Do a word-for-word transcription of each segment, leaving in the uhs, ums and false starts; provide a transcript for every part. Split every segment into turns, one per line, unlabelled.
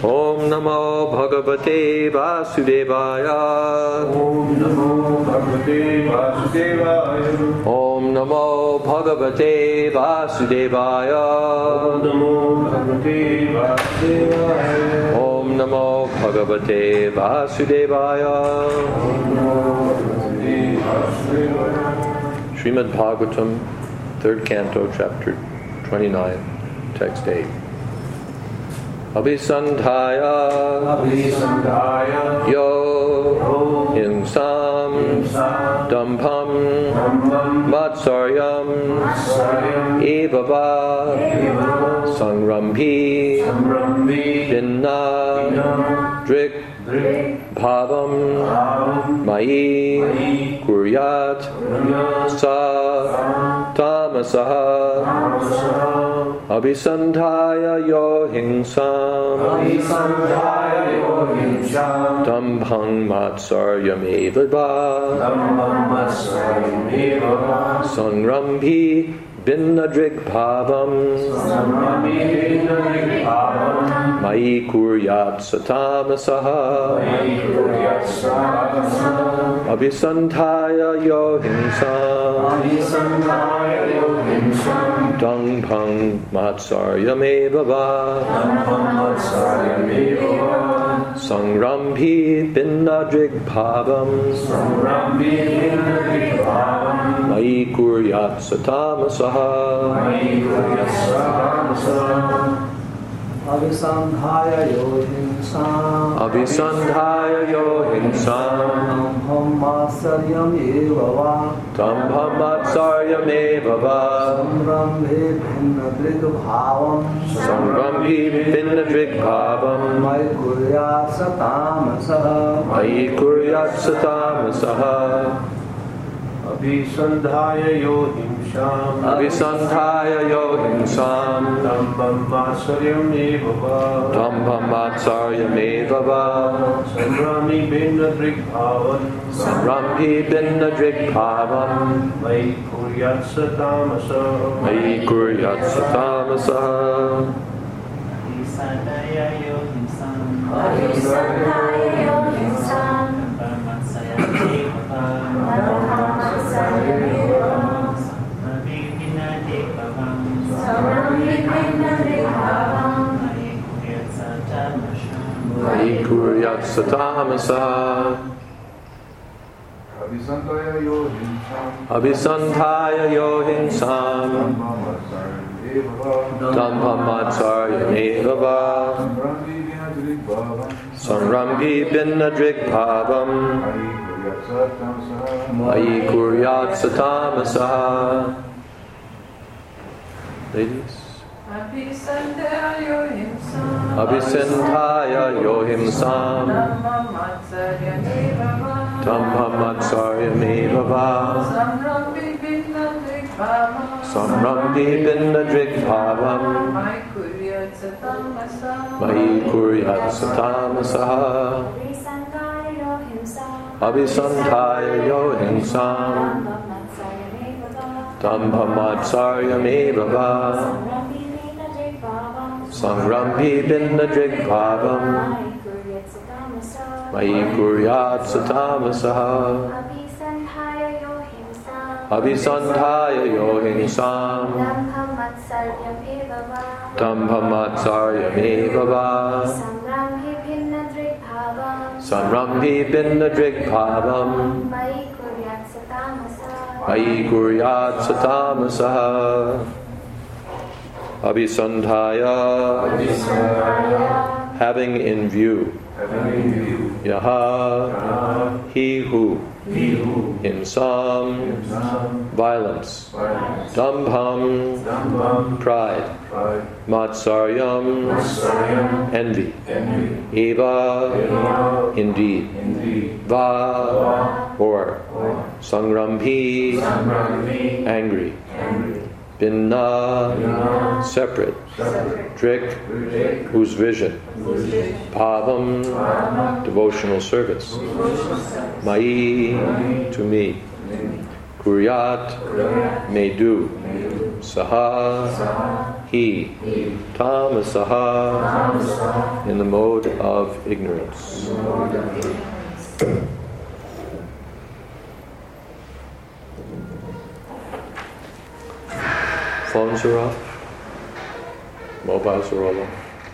Om Namo Bhagavate Vasudevaya.
Om Namo Bhagavate Vasudevaya.
Om Namo Bhagavate Vasudevaya.
Om Namo Bhagavate Vasudevaya.
Om Namo Bhagavate Vasudevaya. Srimad Bhagavatam, third canto, chapter twenty-nine, text eight. Abhisandhaya,
Abhisandhaya,
yo, hinsam, dambham, matsaryam, evava, sangrambhi, vinna, drik, bhavam, mai, kuryat, sa, tamasaha, abhisandhaya yo hinsam, dambham matsaryam evava, sangrambhi, vinna drik bhavam, mai kuryat satamasaha, abhisandhaya yo hinsam, dambham matsaryam evava, sangrambhi vinna drik bhavam, mai kuryat satamasaha.
Abhisandhaya yo hinsam,
Abhisandhaya yo hinsam,
dambham matsaryam evava,
dambham matsaryam evava,
sangrambhe bhinna drik bhavam,
sangrambhi vinna drik bhavam,
mai kuryat satamasaha,
mai kuryat satamasaha.
Abhisandhaya yo hinsam,
Abhisandhaya yo hinsam,
dambham matsaryam evava,
dambham matsaryam evava,
sangrambhi vinna drik bhavam,
sangrambhi vinna drik bhavam,
mai kuryat satamasaha,
mai kuryat satamasaha.
Abhisandhaya yo hinsam,
Abhisandhaya yo hinsam,
dambham matsaryam evava, sangrambhi vinna drik bhavam,
sangrambhi vinna drik bhavam,
mai kuryat satamasaha.
Abhisandhaya yo hinsam,
Abhisandhaya yo hinsam, dambham matsaryam evava, sangrambhi vinna drik bhavam, mai kuryat satamasaha. Ladies.
Abhisandhaya yo hinsam,
Abhisandhaya yo hinsam,
dambham matsaryam evava,
dambham matsaryam evava,
sangrambhi vinna drik bhavam,
sangrambhi vinna drik bhavam,
mai kuryat satamasaha,
mai kuryat satamasaha. Abhisandhaya yo hinsam, dambham matsaryam evava, sangrambhi vinna drik bhavam, mai kuryat satamasaha. Abhisandhaya yo hinsam, dambham matsaryam evava, sangrambhi vinna drik bhavam, mai kuryat satamasaha. Abhisandhaya, having in view, yaha, he who, hinsam, violence, dambham, pride, matsaryam, envy, eva, indeed, va, or, sangrambhi, angry, Vinna, separate. Drik, whose vision. Bhavam, devotional service. Mai, to me. Kuryat, may do. saha, he, tamasaha, in the mode of ignorance. Phones are off. Mobiles are all off.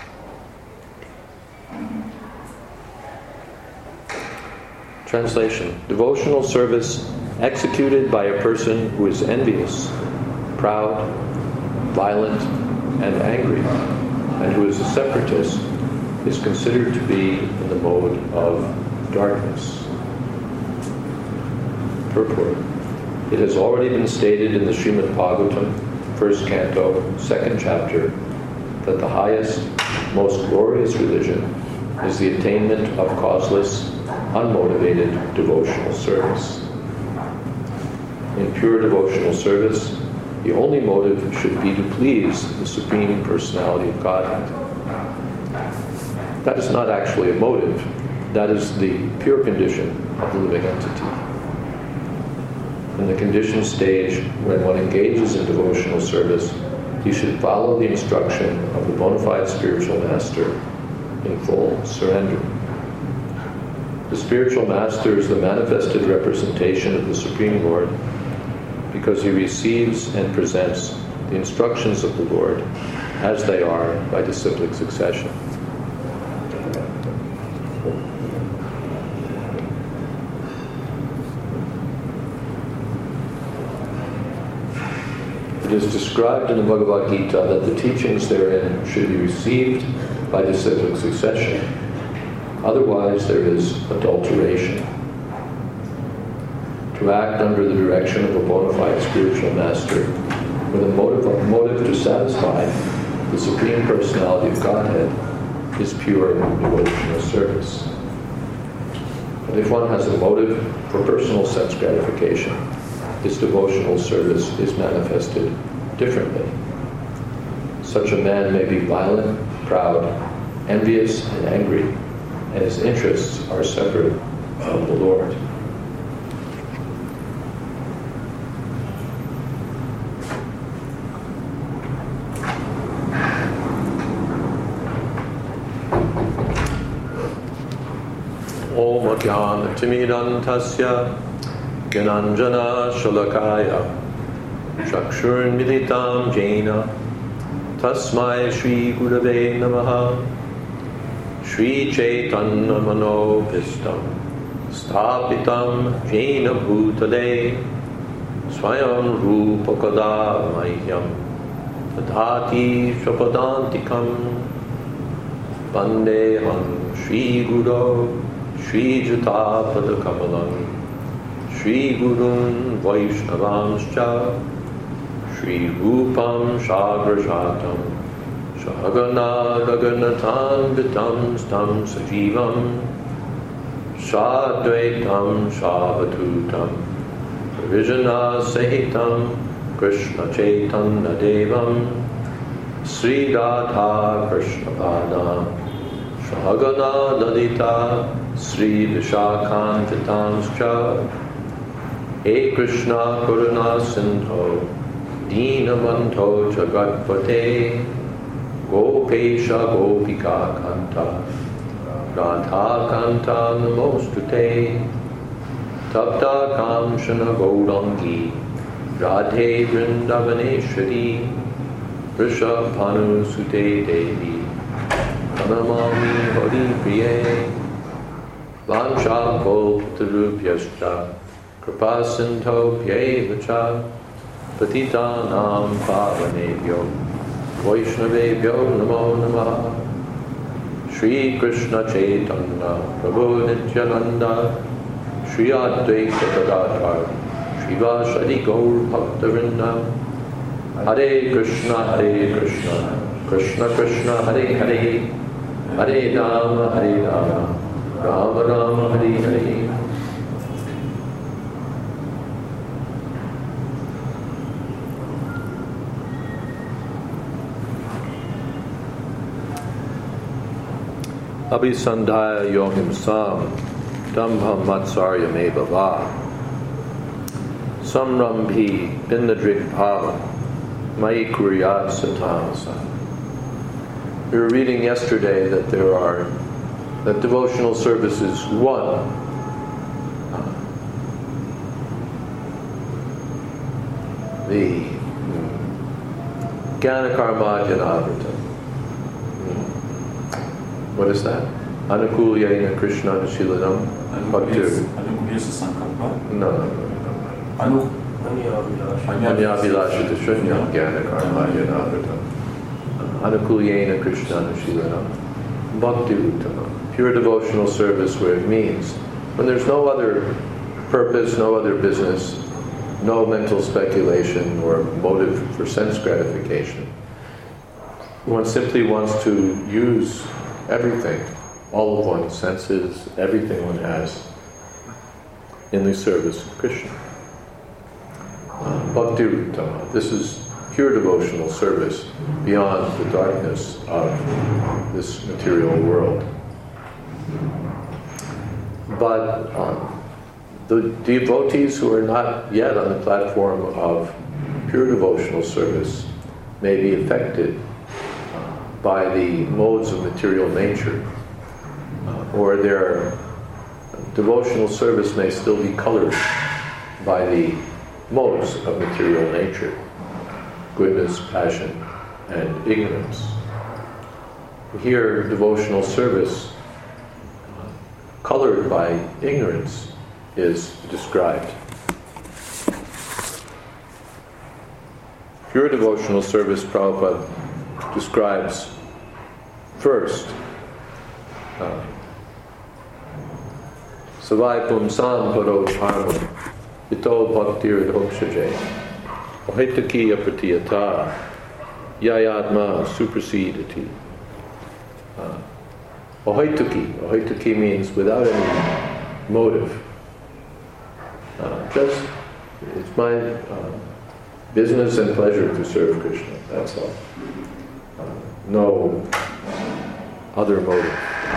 Translation. Devotional service executed by a person who is envious, proud, violent, and angry, and who is a separatist, is considered to be in the mode of darkness. Purport. It has already been stated in the Srimad Bhagavatam, first canto, second chapter, that the highest, most glorious religion is the attainment of causeless, unmotivated devotional service. In pure devotional service, the only motive should be to please the Supreme Personality of Godhead. That is not actually a motive. That is the pure condition of the living entity. In the conditioned stage, when one engages in devotional service, he should follow the instruction of the bona fide spiritual master in full surrender. The spiritual master is the manifested representation of the Supreme Lord because he receives and presents the instructions of the Lord as they are by disciplic succession. It is described in the Bhagavad Gita that the teachings therein should be received by disciplic succession. Otherwise, there is adulteration. To act under the direction of a bona fide spiritual master with a motive, a motive to satisfy the Supreme Personality of Godhead is pure devotional service. But if one has a motive for personal sense gratification, this devotional service is manifested differently. Such a man may be violent, proud, envious, and angry, and his interests are separate from the Lord. Om Ajnana Timidantasya Gyananjana Shalakaya Chakshurmilitam Jena Tasmai Shri Gurave Namaha Shri Chaitanya Manobhistam Sthapitam Jena Bhutale Swayam Rupakada Mahyam Tadhati Shapadantikam Vandeham Shri Guru Shri Jatapada Kamalam Shri Gurun Vaishnavanscha Shri Rupam Shagrajatam Shagana Gaganatan Vitam Stam Sajivam Shadvaitam Shavatutam Vijana Sahitam Krishna Chaitanya Devam Sri Radha Krishna Padam Shagana Lalita Sri Vishakhantatamscha He Krishna Karuna Sindho Deenabandho Jagatpate Gopesha Gopika Kanta Radha Kanta Namostute Tapta Kamshana Gaurangi Radhe Vrindavaneshwari Vrishabhanu Sute Devi Pranamami Hari Priye Vancha Kalpatarubhyascha Kripa Sindho Pyevacha Patitanam Pavanebhyo Vaishnavebhyo Namo Namaha Shri Krishna Chaitanya Prabhu Nityananda Shri Advaita Gadadhar Shri Vasari Gaur Bhaktavrinda Hare Krishna Hare Krishna Krishna Krishna Hare Hare Hare Rama Hare Rama Rama Rama Hare Hare. Abhisandhaya Yohim Sam Dambham Matsarya Me Bhava Samrambhi Bindadrik Bhava Mai kuryat satamasa. We were reading yesterday that there are, that devotional service is one. Uh, the Jnana Karma Janavrita. What is that? Anukulyena Krishna Anushīlanam Bhaktir.
Anukulyesa Sankalpa.
No, no, no, no.
Anu.
Anyavilasha Shunyam Jnana Karma Janavrita. Anukulyena Krishna Anushīlanam Bhakti Uttamam. Pure devotional service where it means when there's no other purpose, no other business, no mental speculation or motive for sense gratification. One simply wants to use everything, all of one's senses, everything one has, in the service of Krishna. Uh, Bhakti Uttama. This is pure devotional service beyond the darkness of this material world. But um, the devotees who are not yet on the platform of pure devotional service may be affected uh, by the modes of material nature, uh, or their devotional service may still be colored by the modes of material nature, goodness, passion, and ignorance. Here, devotional service uh, colored by ignorance is described. Pure devotional service, Prabhupada describes first uh, Savai Pumsam Paro Dharma Ito Bhaktir Dhokshaje Ohitakiya Pratiyata Yayatma Supersedati. Ohituki. Ohituki means without any motive. Uh, just, it's my uh, business and pleasure to serve Krishna, that's all. Uh, no other motive.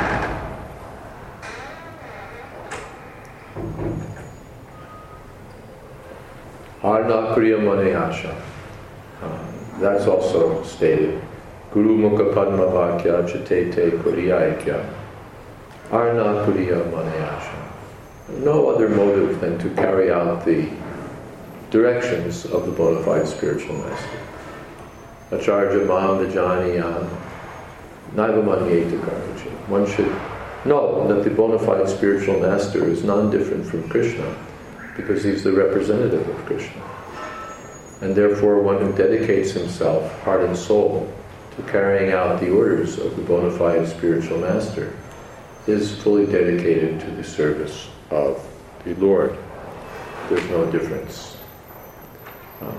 Arna Kriya Manayasha. Uh, that's also stated. Guru Mukha Padma Vakya Chatete Kuriyaikya. Arna Kriya Manayasha. No other motive than to carry out the directions of the bona fide spiritual master. Acharya Mam Vijaniyam Naivamanyeta Karmachi. One should know that the bona fide spiritual master is none different from Krishna, because he's the representative of Krishna. And therefore one who dedicates himself, heart and soul, to carrying out the orders of the bona fide spiritual master is fully dedicated to the service of the Lord. There's no difference. Uh,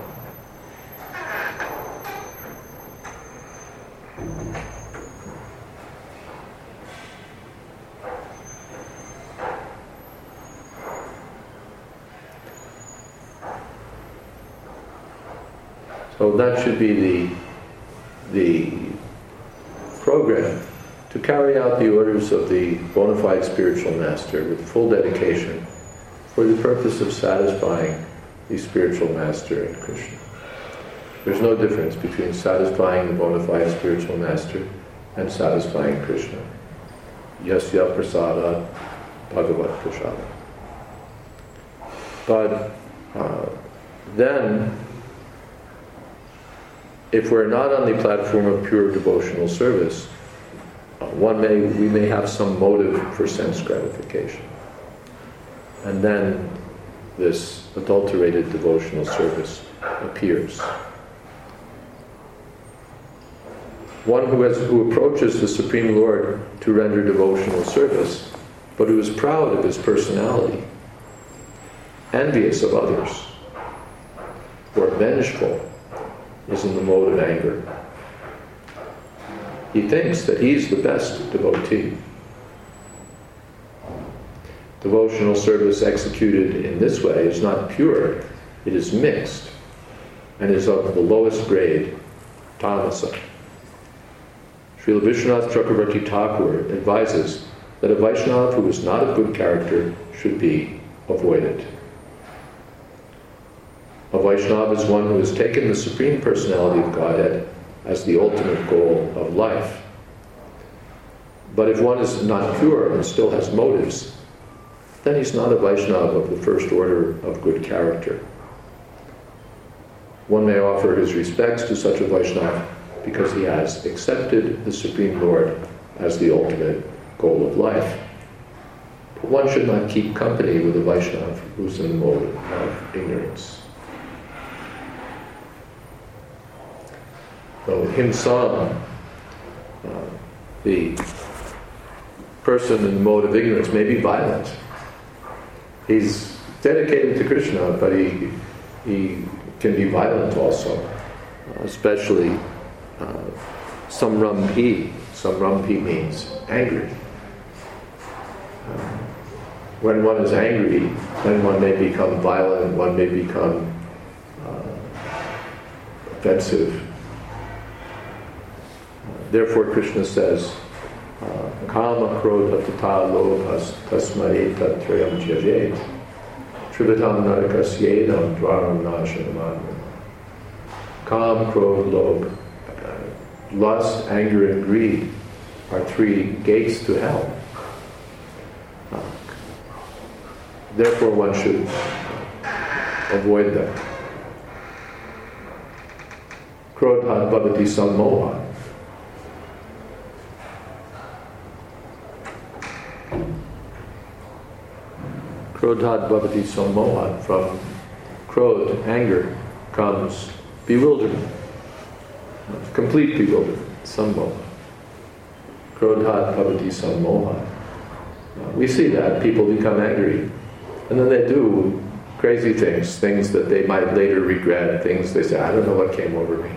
So that should be the, the program, to carry out the orders of the bona fide spiritual master with full dedication for the purpose of satisfying the spiritual master and Krishna. There's no difference between satisfying the bona fide spiritual master and satisfying Krishna. Yasya prasada bhagavat prasada. But uh, then, if we're not on the platform of pure devotional service, uh, one may we may have some motive for sense gratification, and then this adulterated devotional service appears. One who has who approaches the Supreme Lord to render devotional service, but who is proud of his personality, envious of others, or vengeful, is in the mode of anger. He thinks that he's the best devotee. Devotional service executed in this way is not pure, it is mixed, and is of the lowest grade, tamasa. Srila Vishwanath Chakravarti Thakur advises that a Vaishnava who is not of good character should be avoided. A Vaishnava is one who has taken the Supreme Personality of Godhead as the ultimate goal of life. But if one is not pure and still has motives, then he's not a Vaishnava of the first order of good character. One may offer his respects to such a Vaishnava because he has accepted the Supreme Lord as the ultimate goal of life. But one should not keep company with a Vaishnava who's in the mode of ignorance. So, himsam, uh, the person in the mode of ignorance, may be violent. He's dedicated to Krishna, but he he can be violent also, uh, especially uh, samrampi. Samrampi means angry. Uh, when one is angry, then one may become violent, one may become uh, offensive. Therefore, Krishna says, Kama krodha tata lobhas tasmai tatrayam jyajet trivitam narakasyedam dvaram nashanamanu. Kam, krodh, lobh, lust, anger, and greed are three gates to hell. Therefore, one should avoid them. Krodha bhavati sammoha. Krodhat bhavati sammoha. From krodh, anger, comes bewilderment, complete bewilderment, sammoha. Krodhat bhavati sammoha. We see that people become angry, and then they do crazy things, things that they might later regret, things they say, I don't know what came over me.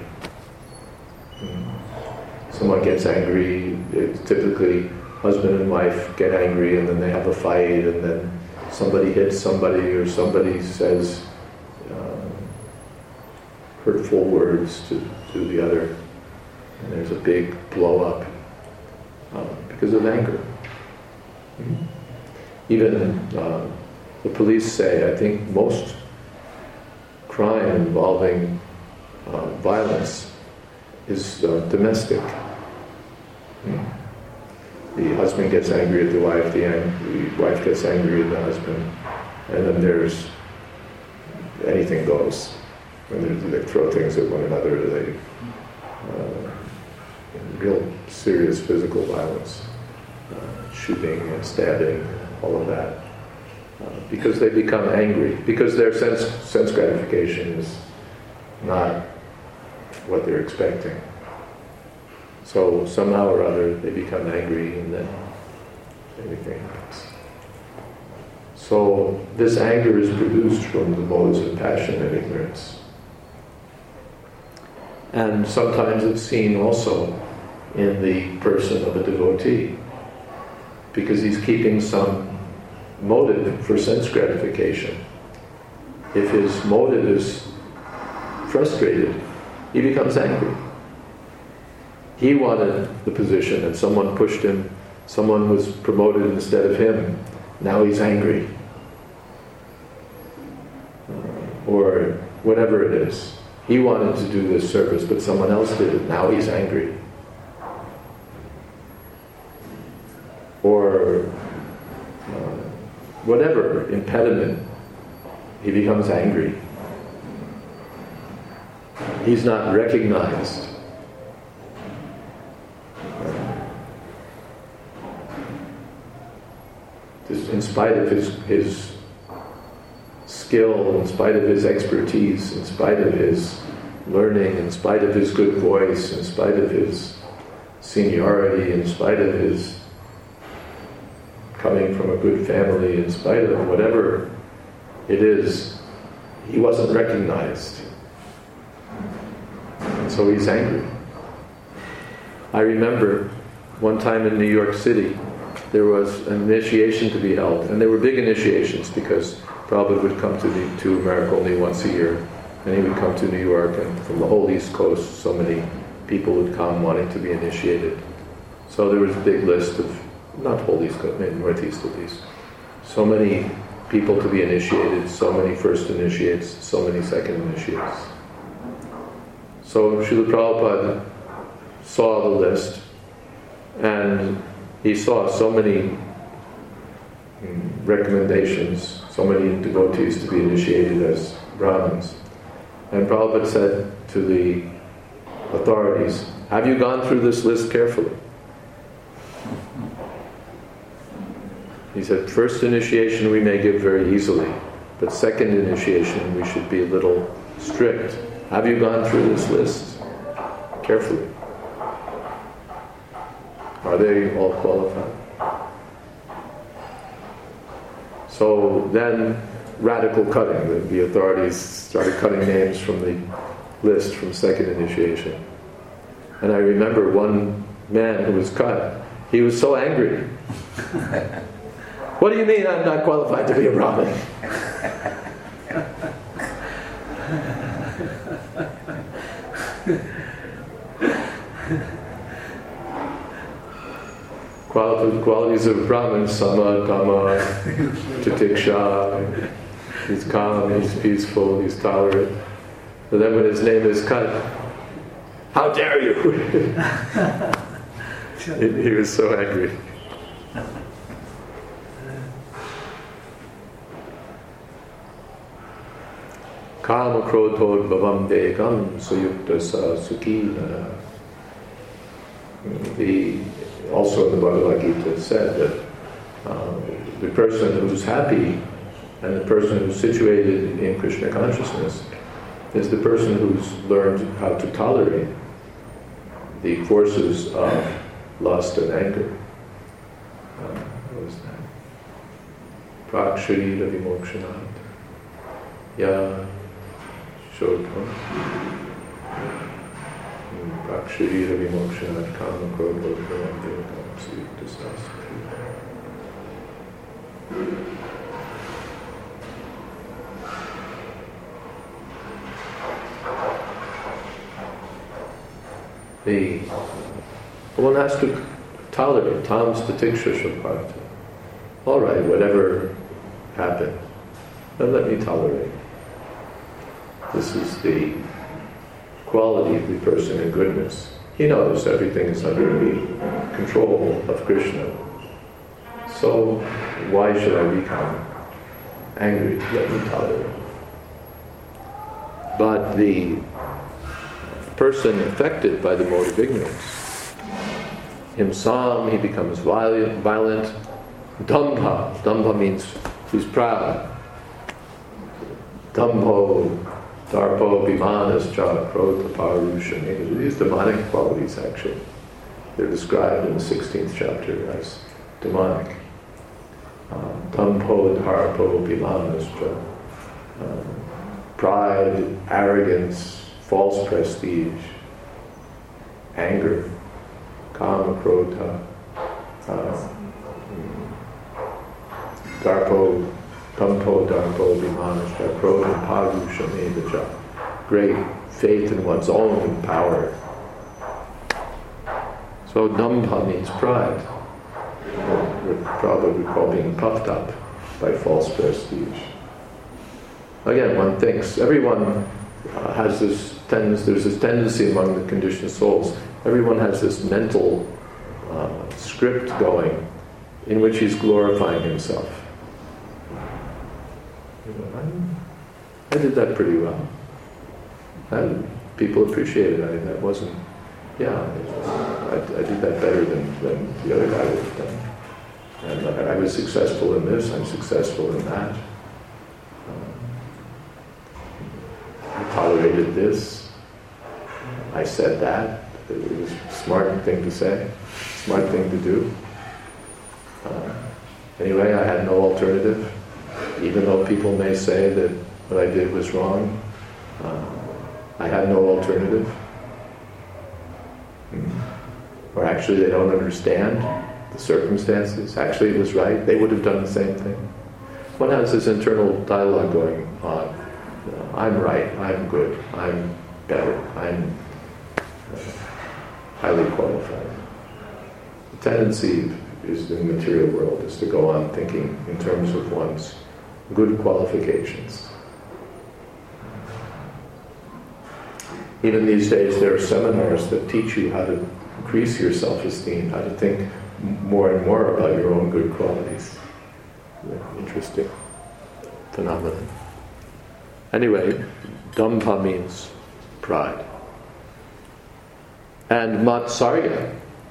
Someone gets angry, it's typically husband and wife get angry, and then they have a fight, and then somebody hits somebody, or somebody says uh, hurtful words to, to the other, and there's a big blow up uh, because of anger. Mm-hmm. Even uh, the police say, I think most crime involving uh, violence is uh, domestic. Mm-hmm. The husband gets angry at the wife, the, ang- the wife gets angry at the husband, and then there's anything goes. When they throw things at one another, they uh, real serious physical violence, uh, shooting and stabbing, all of that, uh, because they become angry, because their sense sense gratification is not what they're expecting. So somehow or other they become angry, and then everything happens. So this anger is produced from the modes of passion and ignorance. And sometimes it's seen also in the person of a devotee, because he's keeping some motive for sense gratification. If his motive is frustrated, he becomes angry. He wanted the position and someone pushed him, someone was promoted instead of him. Now he's angry. Or whatever it is. He wanted to do this service, but someone else did it. Now he's angry. Or uh, whatever impediment, he becomes angry. He's not recognized. In spite of his, his skill, in spite of his expertise, in spite of his learning, in spite of his good voice, in spite of his seniority, in spite of his coming from a good family, in spite of whatever it is, he wasn't recognized. And so he's angry. I remember one time in New York City, there was an initiation to be held, and they were big initiations because Prabhupada would come to, the, to America only once a year, and he would come to New York, and from the whole East Coast, so many people would come wanting to be initiated. So there was a big list of, not whole East Coast, maybe Northeast at least, so many people to be initiated, so many first initiates, so many second initiates. So Srila Prabhupada saw the list, and he saw so many recommendations, so many devotees to be initiated as Brahmins. And Prabhupada said to the authorities, have you gone through this list carefully? He said, first initiation we may give very easily, but second initiation we should be a little strict. Have you gone through this list carefully? Are they all qualified? So then, radical cutting. The, the authorities started cutting names from the list from second initiation. And I remember one man who was cut. He was so angry. What do you mean I'm not qualified to be a Brahmin? Qualities, qualities of Brahman, sama, dhamma, titiksha. He's calm, he's peaceful, he's tolerant. But then when his name is cut, how dare you? he, he was so angry. Kama krodhod bhavam vegam suyukta sukina. The also in the Bhagavad Gita said that uh, the person who's happy and the person who's situated in Krishna consciousness is the person who's learned how to tolerate the forces of lust and anger. Uh, what was that? Praksharira vimokshanat. Ya shodham. Praksharira vimokshanat kama krodha bhavam vegam suyukta sukina. The one has to tolerate tam statiksha shubharta. All right, whatever happened, then let me tolerate. This is the quality of the person in goodness. He knows everything is under the control of Krishna. So why should I become angry? Let me tolerate. But the person affected by the mode of ignorance, himsam, he becomes violent, violent. Dambha, dambha means he's proud. Dambho, darpo, bhimanascha, krodha, parusha. These demonic qualities actually, they're described in the sixteenth chapter as demonic. Um, Dambho, darpo, bhimanascha. Um, pride, arrogance, false prestige, anger, kama, krodha, uh, darpo, tampo, darpo, vimanascha, krodha, parusha, mevacha. Great faith in one's own power. So dambha means pride. We're probably call being puffed up by false prestige. Again, one thinks, everyone uh, has this tendency, there's this tendency among the conditioned souls, everyone has this mental uh, script going in which he's glorifying himself. You know, I, I did that pretty well. And people appreciated it. I, that wasn't, yeah, I, I did that better than, than the other guy would have done. And I, I was successful in this, I'm successful in that. I tolerated this. I said that. It was a smart thing to say, smart thing to do. Uh, anyway, I had no alternative. Even though people may say that what I did was wrong, uh, I had no alternative. Or actually they don't understand the circumstances. Actually it was right. They would have done the same thing. One has this internal dialogue going on. You know, I'm right, I'm good, I'm better, I'm uh, highly qualified. The tendency is in the material world is to go on thinking in terms of one's good qualifications. Even these days there are seminars that teach you how to increase your self-esteem, how to think more and more about your own good qualities. Interesting phenomenon. Anyway, Dambha means pride. And Matsarya.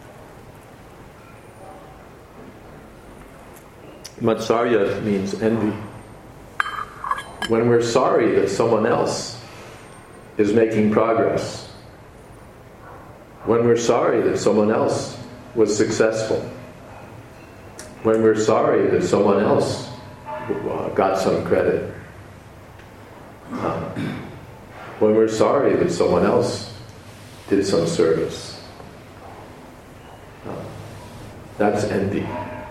Matsarya means envy. When we're sorry that someone else is making progress, when we're sorry that someone else was successful, when we're sorry that someone else got some credit, uh, when we're sorry that someone else did some service, uh, that's envy.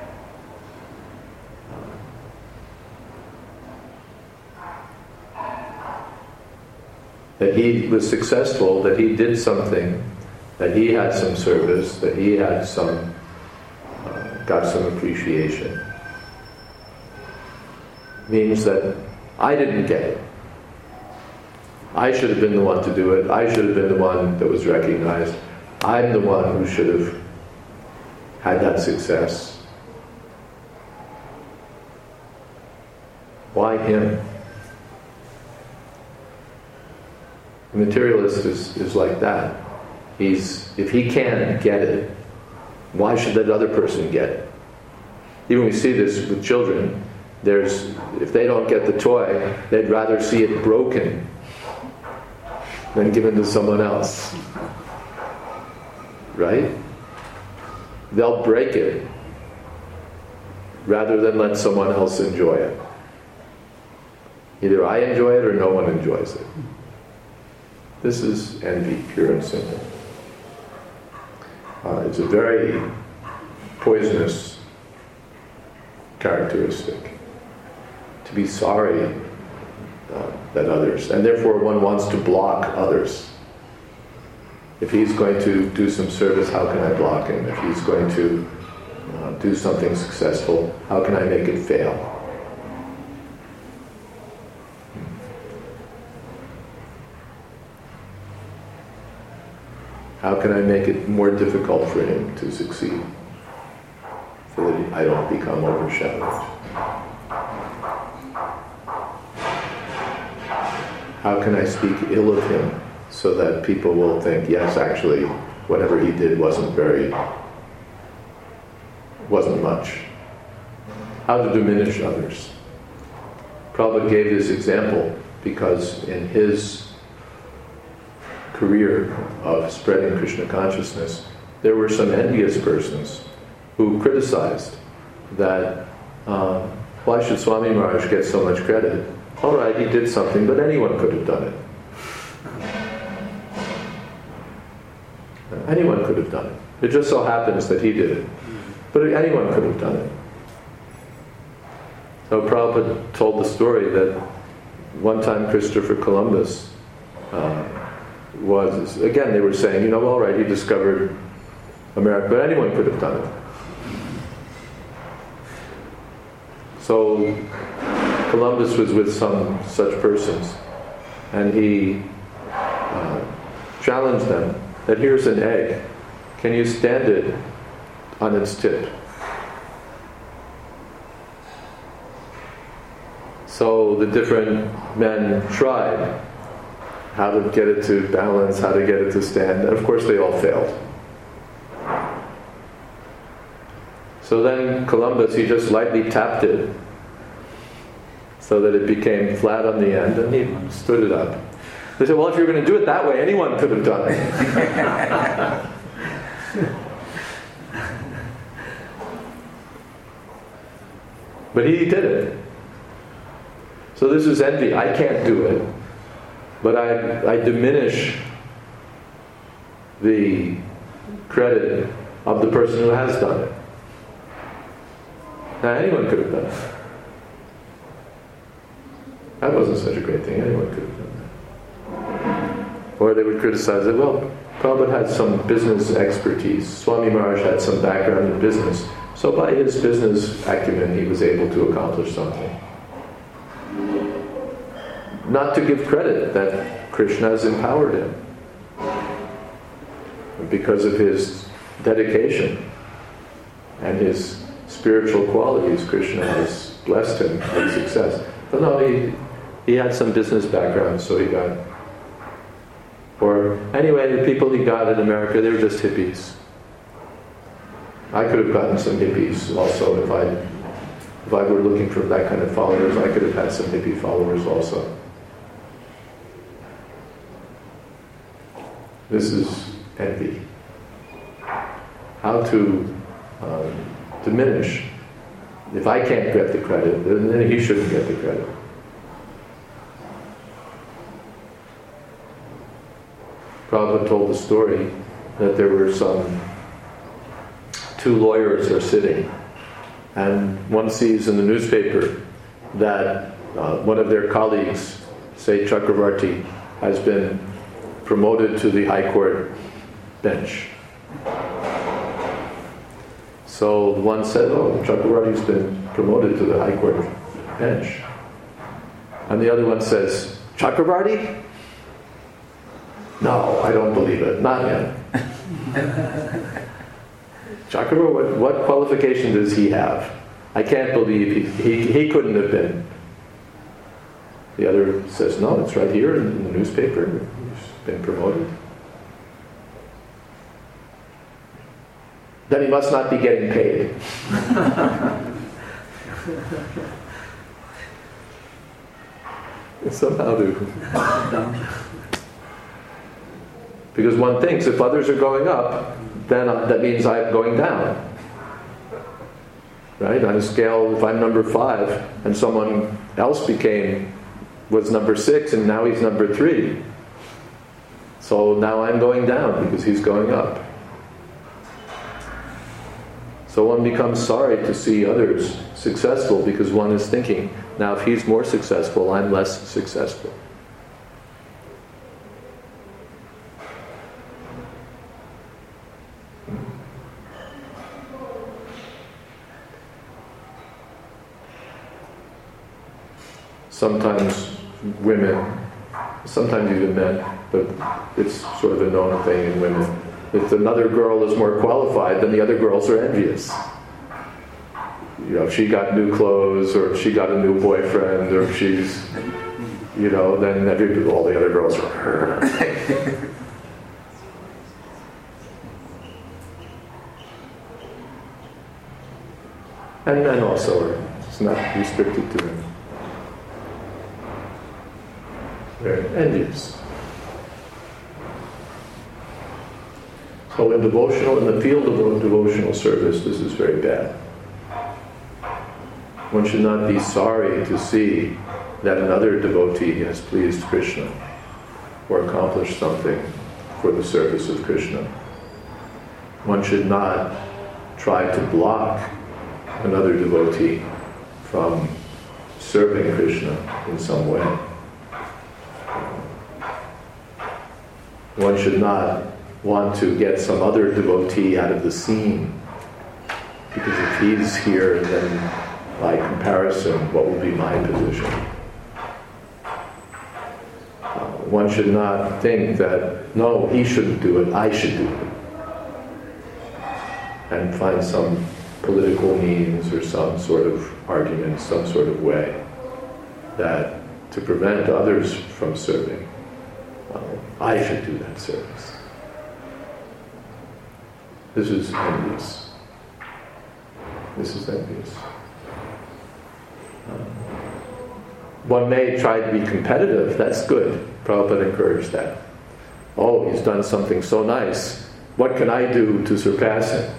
That he was successful, that he did something, that he had some service, that he had some, uh, got some appreciation, means that I didn't get it. I should have been the one to do it. I should have been the one that was recognized. I'm the one who should have had that success. Why him? The materialist is, is like that. He's, if he can't get it, why should that other person get it? Even we see this with children. There's, if they don't get the toy, they'd rather see it broken than given to someone else. Right? They'll break it rather than let someone else enjoy it. Either I enjoy it or no one enjoys it. This is envy, pure and simple. Uh, it's a very poisonous characteristic. To be sorry uh, that others, and therefore one wants to block others. If he's going to do some service, how can I block him? If he's going to uh, do something successful, how can I make it fail? How can I make it more difficult for him to succeed so that I don't become overshadowed? How can I speak ill of him so that people will think, yes, actually, whatever he did wasn't very, wasn't much. How to diminish others. Prabhupada gave this example because in his career of spreading Krishna consciousness, there were some envious persons who criticized that, um, why should Swami Maharaj get so much credit? All right, he did something, but anyone could have done it. Anyone could have done it. It just so happens that he did it. But anyone could have done it. So Prabhupada told the story that one time Christopher Columbus uh, was, again they were saying, you know, all right, he discovered America, but anyone could have done it. So Columbus was with some such persons, and he uh, challenged them that here's an egg, can you stand it on its tip? So the different men tried how to get it to balance, how to get it to stand, and of course they all failed. So then Columbus, he just lightly tapped it so that it became flat on the end, and he stood it up. They said, well, if you're going to do it that way, anyone could have done it. But he did it. So this is envy. I can't do it, but I, I diminish the credit of the person who has done it. Now, anyone could have done it. That wasn't such a great thing. Anyone could have done that. Or they would criticize it. Well, Prabhupada had some business expertise. Swami Maharaj had some background in business. So by his business acumen, he was able to accomplish something. not to give credit that Krishna has empowered him. Because of his dedication and his spiritual qualities, Krishna has blessed him with success. But no, he, he had some business background, so he got... Or anyway, the people he got in America, they were just hippies. I could have gotten some hippies also if I, if I were looking for that kind of followers. I could have had some hippie followers also. This is envy. How to um, diminish. If I can't get the credit, then he shouldn't get the credit. Prabhupada told the story that there were some two lawyers are sitting, and one sees in the newspaper that uh, one of their colleagues, say Chakravarti, has been promoted to the High Court bench. So one said, oh, Chakravarti's been promoted to the High Court bench. And the other one says, Chakravarti? No, I don't believe it. Not him. Chakravarti, what, what qualification does he have? I can't believe he, he, he couldn't have been. The other says, no, it's right here in the newspaper. He's been promoted. Then he must not be getting paid. Somehow do. Because one thinks if others are going up, then that means I'm going down. Right? On a scale, if I'm number five and someone else became, was number six and now he's number three. So now I'm going down because he's going up. So one becomes sorry to see others successful because one is thinking, now if he's more successful, I'm less successful. Sometimes women, sometimes even men, but it's sort of a known thing in women. If another girl is more qualified, then the other girls are envious. You know, if she got new clothes, or if she got a new boyfriend, or if she's, you know, then every, all the other girls are. And men also are. It's not restricted to them. They're envious. So in devotional, in the field of devotional service, this is very bad. One should not be sorry to see that another devotee has pleased Krishna or accomplished something for the service of Krishna. One should not try to block another devotee from serving Krishna in some way. One should not want to get some other devotee out of the scene, because if he's here, then by comparison, what will be my position? Uh, one should not think that, no, he shouldn't do it, I should do it. And find some political means or some sort of argument, some sort of way that to prevent others from serving, uh, I should do that service. This is envious. This is envious. Um, one may try to be competitive, that's good. Prabhupada encouraged that. Oh, he's done something so nice. What can I do to surpass him?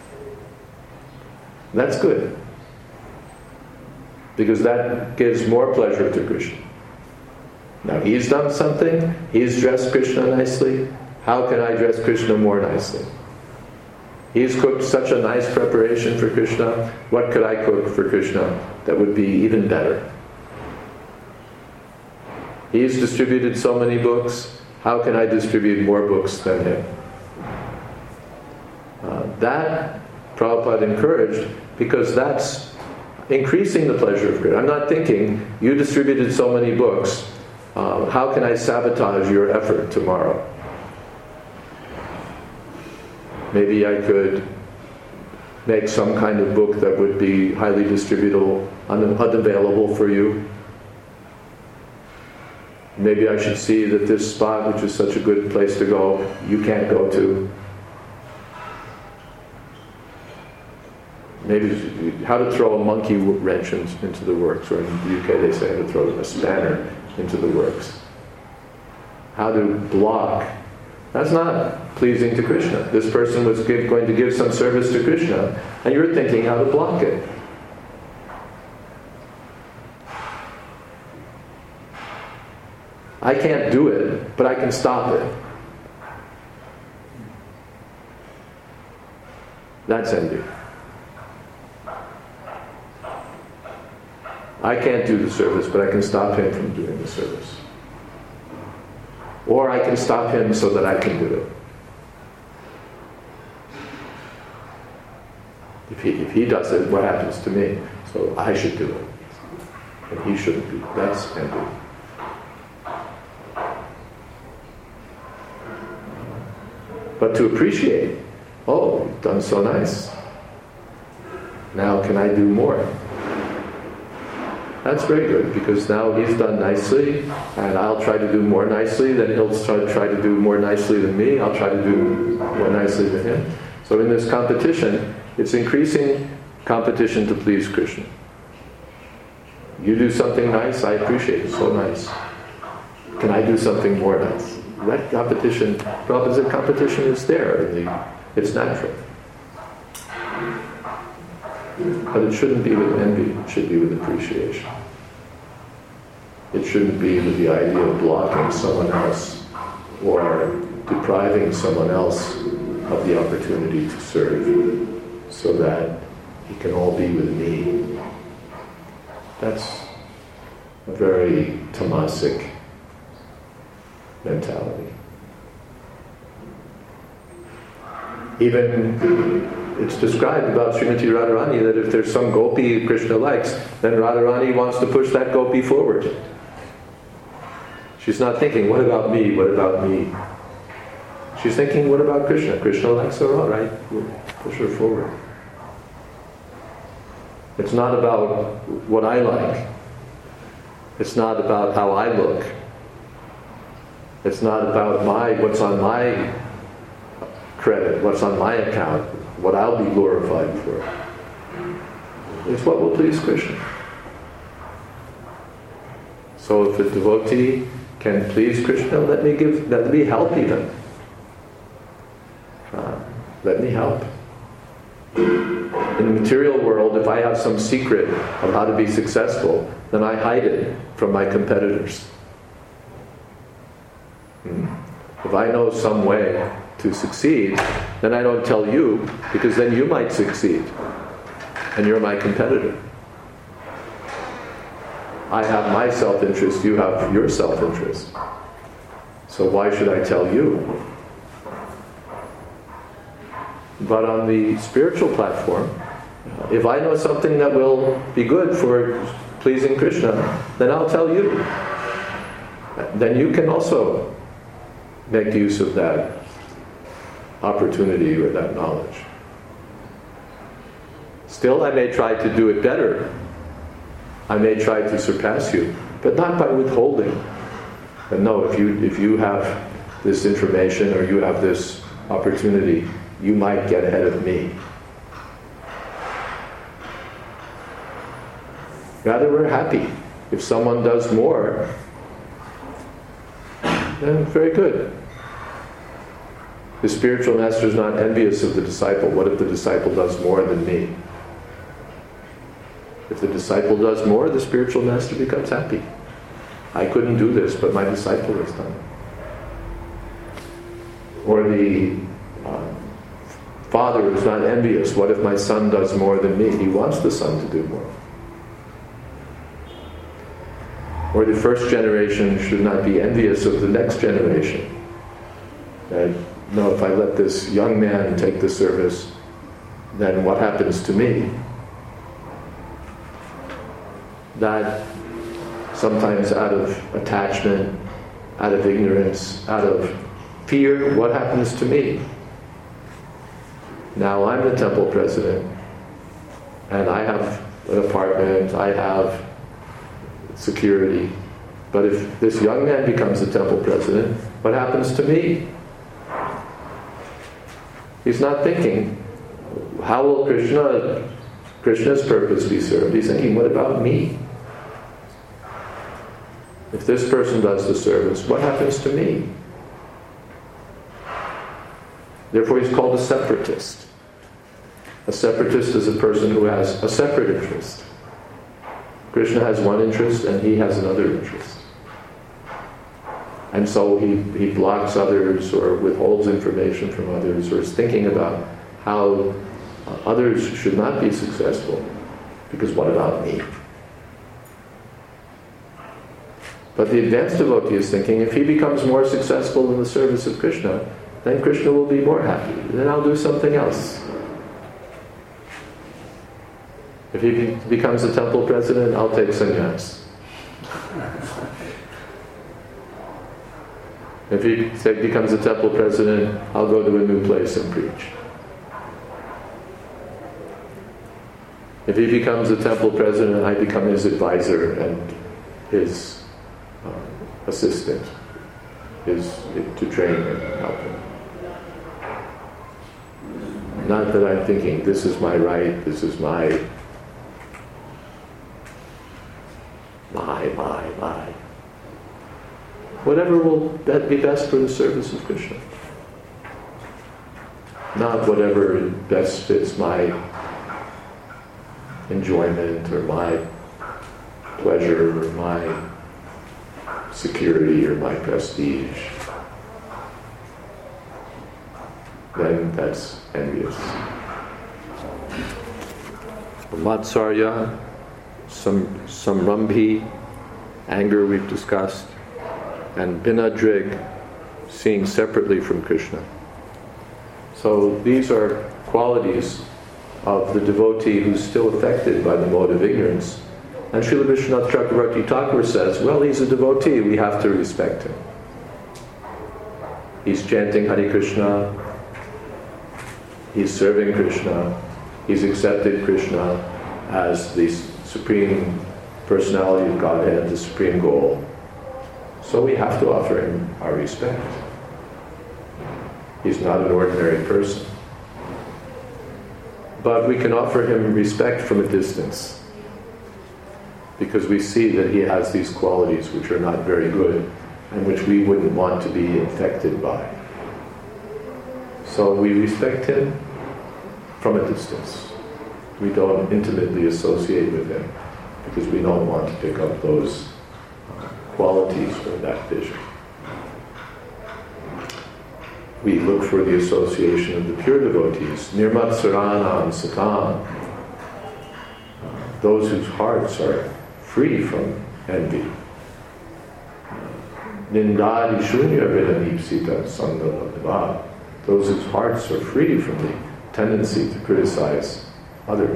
That's good. Because that gives more pleasure to Krishna. Now he's done something, he's dressed Krishna nicely. How can I dress Krishna more nicely? He's cooked such a nice preparation for Krishna. What could I cook for Krishna that would be even better? He's distributed so many books. How can I distribute more books than him? Uh, that Prabhupada encouraged, because that's increasing the pleasure of Krishna. I'm not thinking, you distributed so many books, Uh, how can I sabotage your effort tomorrow? Maybe I could make some kind of book that would be highly distributable, un- unavailable for you. Maybe I should see that this spot, which is such a good place to go, you can't go to. Maybe how to throw a monkey wrench into the works, or in the U K they say how to throw a spanner into the works. How to block. That's not pleasing to Krishna. This person was give, going to give some service to Krishna, and you're thinking how to block it. I can't do it, but I can stop it. That's envy. I can't do the service, but I can stop him from doing the service. Or I can stop him so that I can do it. If he, if he does it, what happens to me? So I should do it. And he shouldn't be. That's envy. But to appreciate, oh, you've done so nice. Now can I do more? That's very good, because now he's done nicely, and I'll try to do more nicely, then he'll try, try to do more nicely than me, I'll try to do more nicely than him. So in this competition, it's increasing competition to please Krishna. You do something nice, I appreciate it, so nice. Can I do something more nice? That competition, Prabhupada said competition is there, in the, it's natural. But it shouldn't be with envy, it should be with appreciation. It shouldn't be with the idea of blocking someone else or depriving someone else of the opportunity to serve so that he can all be with me. That's a very tamasic mentality. Even it's described about Srimati Radharani that if there's some gopi Krishna likes, then Radharani wants to push that gopi forward. She's not thinking, what about me, what about me? She's thinking, what about Krishna? Krishna likes her, all right, we'll push her forward. It's not about what I like. It's not about how I look. It's not about my what's on my credit, what's on my account, what I'll be glorified for. It's what will please Krishna. So if a devotee can please Krishna, let me give, let me help even. Uh, let me help. In the material world, if I have some secret of how to be successful, then I hide it from my competitors. Hmm. If I know some way to succeed, then I don't tell you, because then you might succeed, and you're my competitor. I have my self-interest, you have your self-interest. So why should I tell you? But on the spiritual platform, if I know something that will be good for pleasing Krishna, then I'll tell you. Then you can also make use of that opportunity or that knowledge. Still, I may try to do it better. I may try to surpass you, but not by withholding. And no, if you if you have this information or you have this opportunity, you might get ahead of me. Rather, we're happy. If someone does more, then very good. The spiritual master is not envious of the disciple. What if the disciple does more than me? If the disciple does more, the spiritual master becomes happy. I couldn't do this, but my disciple has done it. Or the uh, father is not envious. What if my son does more than me? He wants the son to do more. Or the first generation should not be envious of the next generation. That, no, if I let this young man take the service, then what happens to me? That sometimes out of attachment, out of ignorance, out of fear. What happens to me? Now I'm the temple president, and I have an apartment, I have security. But if this young man becomes the temple president, what happens to me? He's not thinking, how will Krishna, Krishna's purpose be served? He's thinking, what about me? If this person does the service, what happens to me? Therefore he's called a separatist. A separatist is a person who has a separate interest. Krishna has one interest and he has another interest. And so he, he blocks others or withholds information from others or is thinking about how uh, others should not be successful. Because what about me? But the advanced devotee is thinking, if he becomes more successful in the service of Krishna, then Krishna will be more happy. Then I'll do something else. If he be- becomes the temple president, I'll take sannyas. If he say, becomes the temple president, I'll go to a new place and preach. If he becomes the temple president, I become his advisor and his uh, assistant, his, to train him and help him. Not that I'm thinking, this is my right, this is my, my, my, my. Whatever will that be best for the service of Krishna. Not whatever best fits my enjoyment or my pleasure or my security or my prestige. Then that's envious. Matsarya, some Samrambhi, anger we've discussed, and Binadrig, seeing separately from Krishna. So these are qualities of the devotee who's still affected by the mode of ignorance. And Srila Vishwanath Chakravarti Thakur says, well, he's a devotee, we have to respect him. He's chanting Hare Krishna, he's serving Krishna, he's accepted Krishna as the Supreme Personality of Godhead, the Supreme Goal. So we have to offer him our respect. He's not an ordinary person. But we can offer him respect from a distance, because we see that he has these qualities which are not very good and which we wouldn't want to be infected by. So we respect him from a distance. We don't intimately associate with him because we don't want to pick up those qualities from that vision. We look for the association of the pure devotees, nirmatsaranam satam, those whose hearts are free from envy. Nindadi shunya vidanipsita sangha, those whose hearts are free from the tendency to criticize others.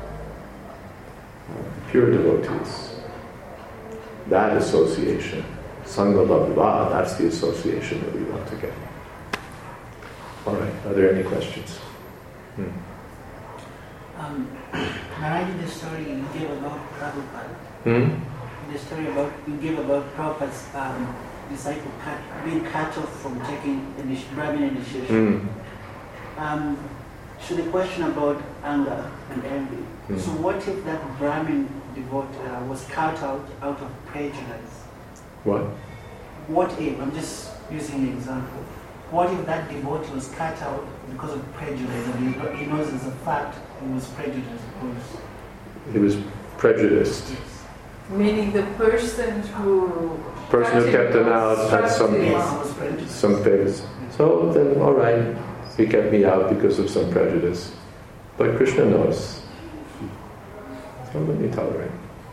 Pure devotees. That association, Sangha Labhava, that's the association that we want to get. All right, are there any questions? Hmm.
Um, Maharaj, in the story you gave about Prabhupada,
Hmm?
the story about you gave about Prabhupada's um, disciple cut, being cut off from taking initi- Brahmin initiation.
Hmm.
Um, so the question about anger and envy.
Hmm.
So what if that Brahmin devotee uh, was cut out out of prejudice?
What?
What if, I'm just using an example, what if that devotee was cut out because of prejudice and he, he knows as a fact he was prejudiced? Because
He was prejudiced.
Meaning the person who...
Person who kept him out had some,
yes, he was prejudiced.
some favors. So then, all right, he kept me out because of some prejudice. But Krishna knows. So let me tolerate.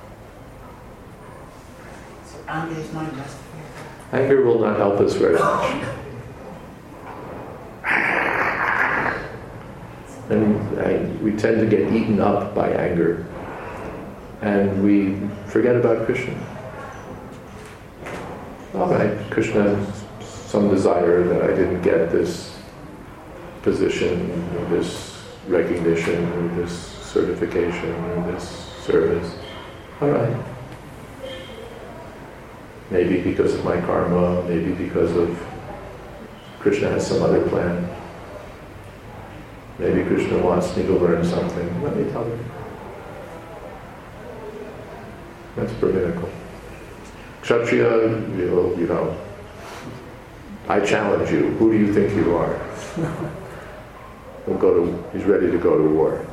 So anger is not justified.
Anger will not help us very much. And I, we tend to get eaten up by anger. And we forget about Krishna. all right, Krishna has some desire that I didn't get this position, or this recognition, or this certification, or this service. All right. Maybe because of my karma, maybe because of Krishna has some other plan. Maybe Krishna wants me to learn something. Let me tell him. That's Brahminical. Kshatriya, you know, you know, I challenge you. Who do you think you are? He'll go to, he's ready to go to war.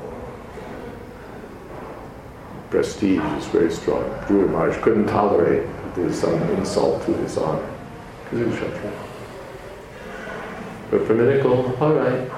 Prestige is very strong. Dhruva Maharaj couldn't tolerate there's some insult to his honor. Because he was Kshatriya. But Brahminical, all right.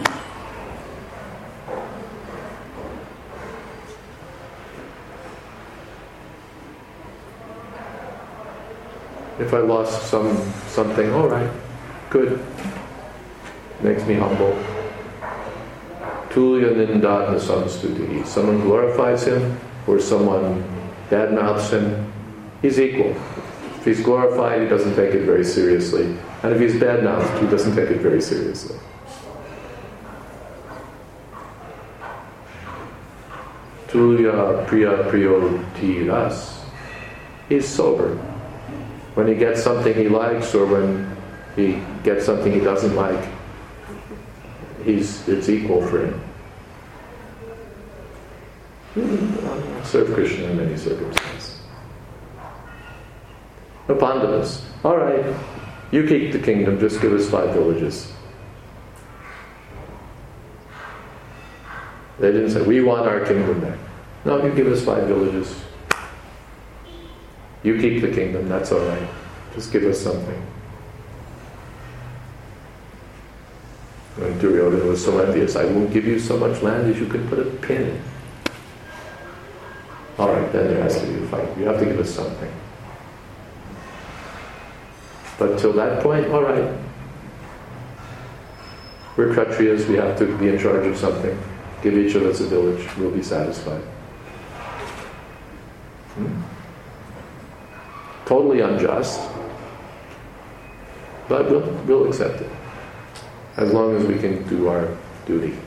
If I lost some something, all right, good. Makes me humble. Tulya nindatna samstuti. Someone glorifies him, or someone badmouths him, he's equal. If he's glorified, he doesn't take it very seriously. And if he's badmouthed, he doesn't take it very seriously. Tulya priya priyoti ras. He's sober. When he gets something he likes, or when he gets something he doesn't like, he's it's equal for him. Serve Krishna in many circumstances. The Pandavas, all right, you keep the kingdom, just give us five villages. They didn't say, we want our kingdom back. No, you give us five villages. You keep the kingdom, that's all right. Just give us something. When Duryodhana was so envious, I won't give you so much land as you could put a pin in. All right, then there has to be a fight. You have to give us something. But till that point, all right. We're Kshatriyas, we have to be in charge of something. Give each of us a village, we'll be satisfied. Hmm? Totally unjust, but we'll, we'll accept it, as long as we can do our duty.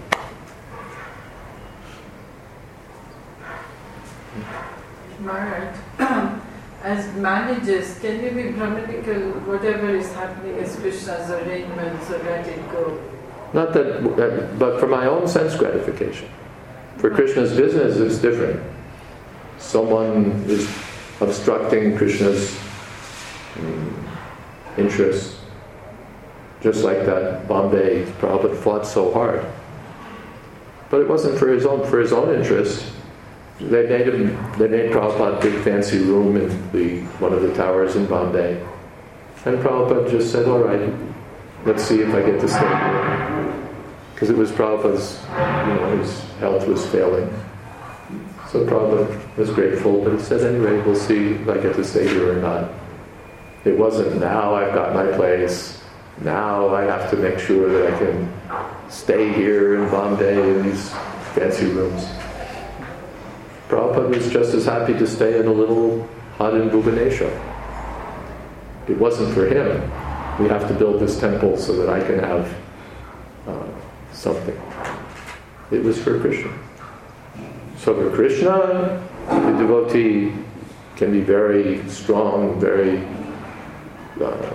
Maharaj, as managers, can you be Brahminical, whatever is happening as Krishna's arrangements, so let it go?
Not that, that, but for my own sense gratification. For Krishna's business, it's different. Someone is obstructing Krishna's um, interests. Just like that Bombay Prabhupada fought so hard. But it wasn't for his own for his own interest. They made him they made Prabhupada a big fancy room in the one of the towers in Bombay. And Prabhupada just said, all right, let's see if I get to stay here. Because it was Prabhupada's, you know, his health was failing. So Prabhupada was grateful, but he said, anyway, we'll see if I get to stay here or not. It wasn't, now I've got my place, now I have to make sure that I can stay here in Bombay in these fancy rooms. Prabhupada was just as happy to stay in a little hut in Bhubaneswar. It wasn't for him. We have to build this temple so that I can have uh, something. It was for Krishna. So for Krishna, the devotee can be very strong, very uh,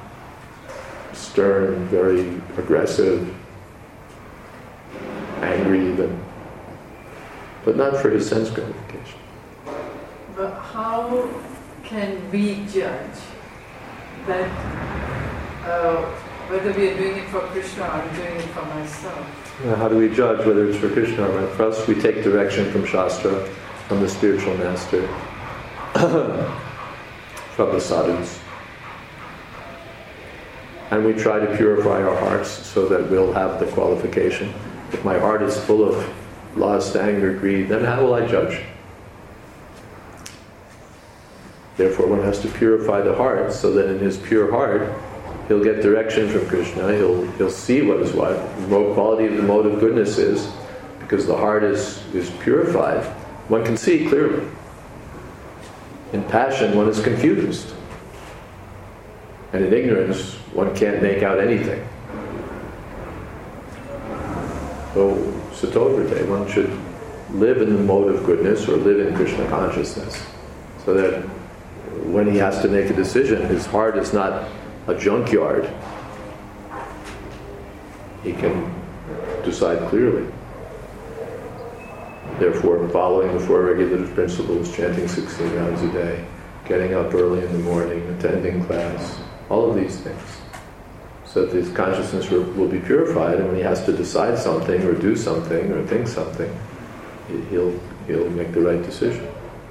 stern, very aggressive, angry even, but not for his sense gratification.
But how can we judge that uh, whether we are doing it for Krishna or I'm doing it for myself?
Now, how do we judge whether it's for Krishna or not? First, we take direction from Shastra, from the spiritual master, from the sadhus. And we try to purify our hearts so that we'll have the qualification. If my heart is full of lust, anger, greed, then how will I judge? Therefore, one has to purify the heart so that in his pure heart, he'll get direction from Krishna. He'll he'll see what is what, the quality of the mode of goodness is, because the heart is, is purified. One can see clearly. In passion, one is confused. And in ignorance, one can't make out anything. So, Satovritte, one should live in the mode of goodness or live in Krishna consciousness, so that when he has to make a decision, his heart is not a junkyard. He can decide clearly. Therefore, following the four regulative principles, chanting sixteen rounds a day, getting up early in the morning, attending class, all of these things, so that his consciousness will, will be purified, and when he has to decide something or do something or think something, he'll he'll make the right decision.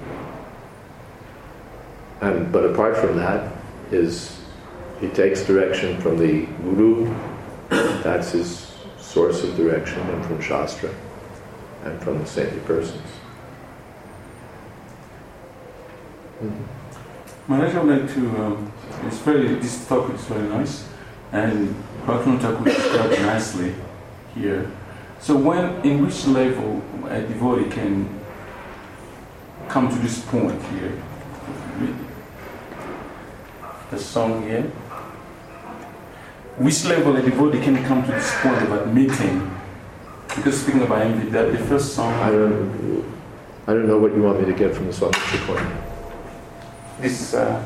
And but apart from that, is he takes direction from the Guru. That's his source of direction, and from Shastra, and from the saintly persons.
Mm-hmm. Maharaj, I would like to, um, it's very, this topic is very nice, and Bhaktivinoda Thakur described nicely here. So when, in which level a devotee can come to this point here? The song here. Which level a devotee can come to this point of admitting? Because speaking about envy, that the first song.
I don't. I don't know what you want me to get from the song. Point.
This. Uh,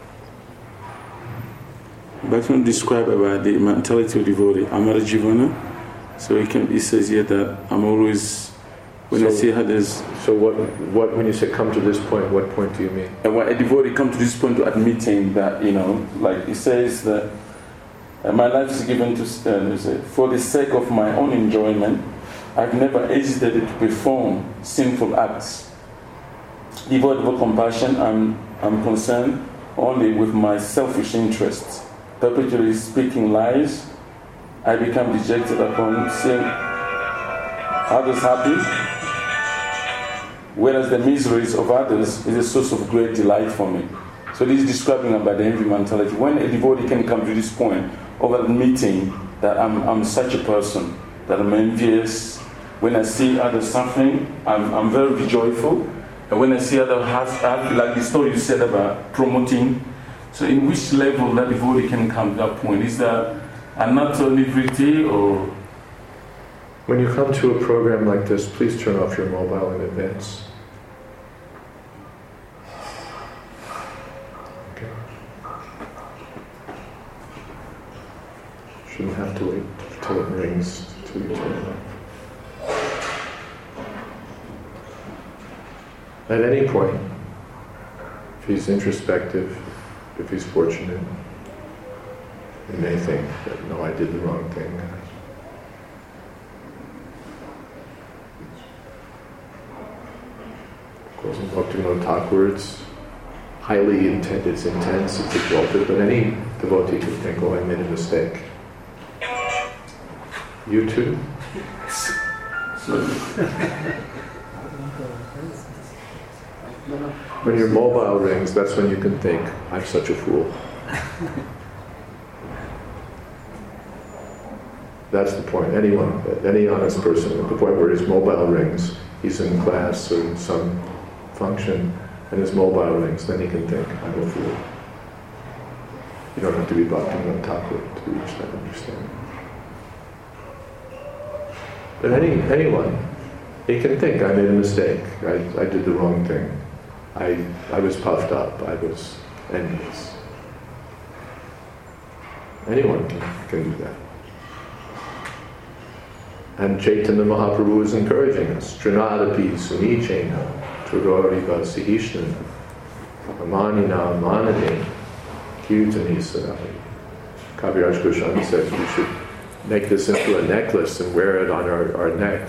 Bhaktivinoda describe about the mentality of devotee, Amara Jivana. So he can. He says here that I'm always. When so, I see others.
So what? What? When you say come to this point, what point do you mean?
And when a devotee come to this point to admitting that, you know, like he says that. Uh, my life is given to uh, for the sake of my own enjoyment. I've never hesitated to perform sinful acts. Devoid of compassion, I'm, I'm concerned only with my selfish interests. Perpetually speaking lies, I become dejected upon seeing others happy, whereas the miseries of others is a source of great delight for me. So this is describing about the envy mentality. When a devotee can come to this point of admitting that I'm, I'm such a person, that I'm envious. When I see others suffering, I'm, I'm very joyful. And when I see others happy, like the story you said about promoting. So in which level that devotee can come to that point? Is that anatta nivriti or?
When you come to a program like this, please turn off your mobile in advance. Shouldn't have to wait till it rings till you turn it off. At any point, if he's introspective, if he's fortunate, he may think that, no, I did the wrong thing. Of course, in Bhaktivinoda Thakur, it's highly intense, it's intense, it's exalted, but any devotee could think, oh, I made a mistake. You too? When your mobile rings, that's when you can think, I'm such a fool. That's the point. Anyone, any honest person, at the point where his mobile rings, he's in class or in some function, and his mobile rings, then he can think, I'm a fool. You don't have to be Bhaktivinoda Thakur to reach that understanding. But any anyone, he can think, I made a mistake, I, I did the wrong thing, I I was puffed up, I was envious. Anyone can, can do that. And Chaitanya Mahaprabhu is encouraging us, Trinadapi Sunichena, Turoriva Sihishna, Amanina Manade, Kirtani Sadai. Kaviraj Goswami says we should make this into a necklace and wear it on our, our neck.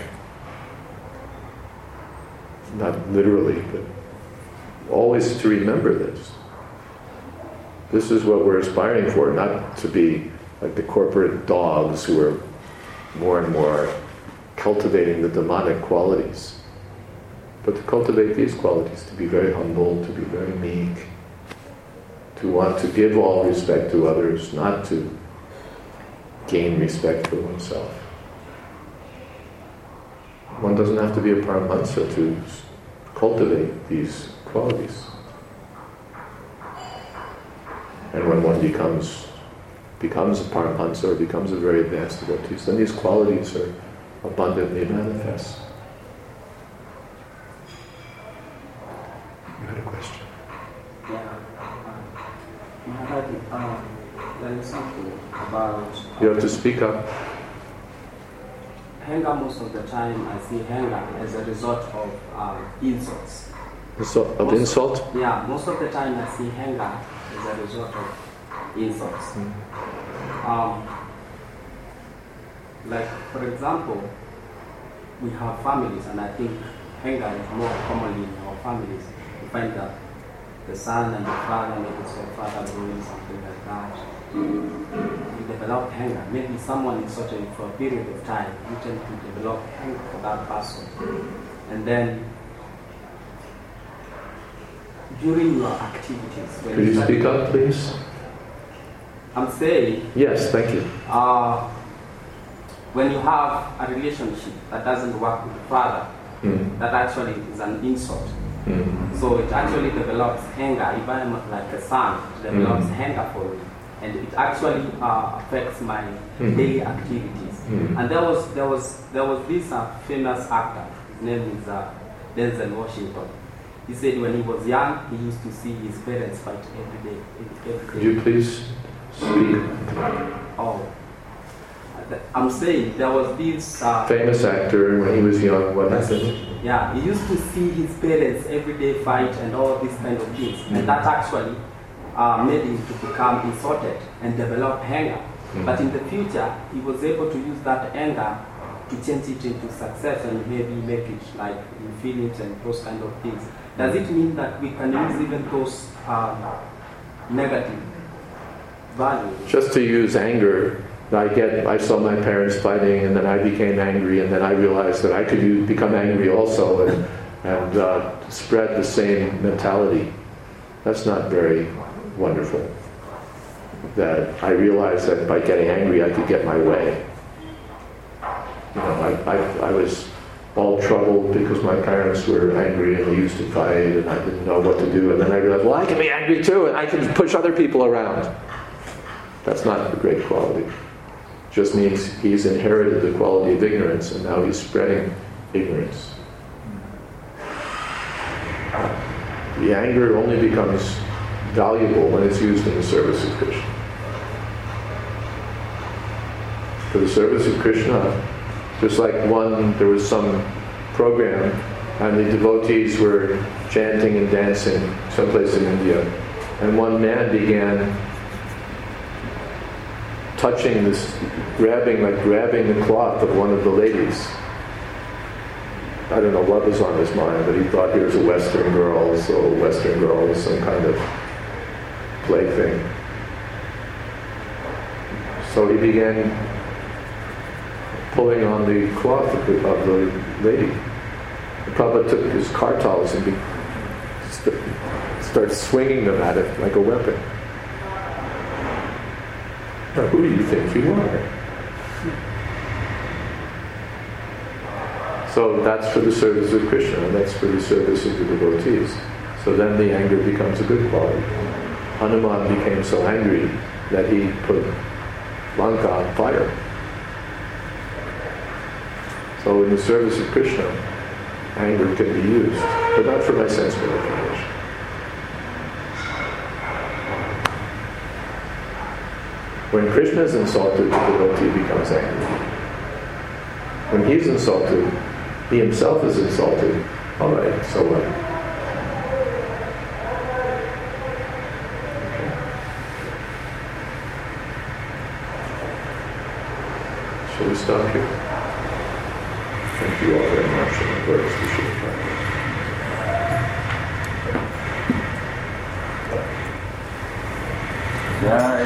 Not literally, but always to remember this. This is what we're aspiring for, not to be like the corporate dogs who are more and more cultivating the demonic qualities, but to cultivate these qualities, to be very humble, to be very meek, to want to give all respect to others, not to gain respect for oneself. One doesn't have to be a Paramahansa to cultivate these qualities. And when one becomes becomes a Paramahansa or becomes a very advanced devotee, then these qualities are abundantly manifest. You had a question?
Yeah. Uh, Maharaj, uh, there is something about...
You have to speak up.
Anger, most of the time I see anger as a result of um, insults.
Insult, of
Most-
insult?
Yeah, most of the time I see anger as a result of insults.
Mm.
Um, like, for example, we have families, and I think anger is more commonly in our families. You find that the son and the father, maybe it's your father doing something like that. You develop anger. Maybe someone is suffering for a period of time. You tend to develop anger for that person. And then, during your activities, when
Could you
start-
speak up, please?
I'm saying,
Yes, thank you.
uh, when you have a relationship that doesn't work with the father,
Mm.
that actually is an insult.
Mm.
So it actually develops anger, even like a son, it develops
Mm.
anger for me. And it actually uh, affects my
Mm.
daily activities.
Mm.
And there was there was there was this uh, famous actor, his name is uh, Denzel Washington. He said when he was young, he used to see his parents fight every day. Every
Could
day.
you please speak?
Oh, I'm saying there was this. Uh,
Famous actor, when he was young, what happened?
Yeah, he used to see his parents every day fight and all these kind of things.
Mm.
And that actually uh, made him to become insulted and develop anger.
Mm.
But in the future, he was able to use that anger to change it into success and maybe make it like in feelings and those kind of things. Does it mean that we can use even those um, negative values?
Just to use anger, I get. I saw my parents fighting, and then I became angry, and then I realized that I could use, become angry also, and, and uh, spread the same mentality. That's not very wonderful. That I realized that by getting angry, I could get my way. You know, I, I, I was all troubled because my parents were angry and we used to fight, and I didn't know what to do. And then I realized, well, I can be angry too, and I can push other people around. That's not a great quality. Just means he's inherited the quality of ignorance, and now he's spreading ignorance. The anger only becomes valuable when it's used in the service of Krishna. For the service of Krishna, just like one, there was some program, and the devotees were chanting and dancing someplace in India, and one man began touching this, grabbing, like grabbing the cloth of one of the ladies. I don't know what was on his mind, but he thought he was a Western girl, so a Western girl was some kind of plaything. So he began pulling on the cloth of the, of the lady. The Prabhupada took his kartals and be, st- started swinging them at it like a weapon. Now, who do you think you are? So that's for the service of Krishna, and that's for the service of the devotees. So then the anger becomes a good quality. Hanuman became so angry that he put Lanka on fire. So in the service of Krishna, anger can be used, but not for my sense gratification. When Krishna is insulted, the devotee becomes angry. When he's insulted, he himself is insulted. All right, so what? Shall we stop here? Thank you all very much, and glories to Srila Prabhupada.
Yeah.